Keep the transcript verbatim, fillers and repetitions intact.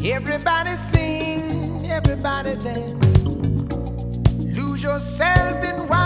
Everybody sing, everybody dance. Lose yourself in wild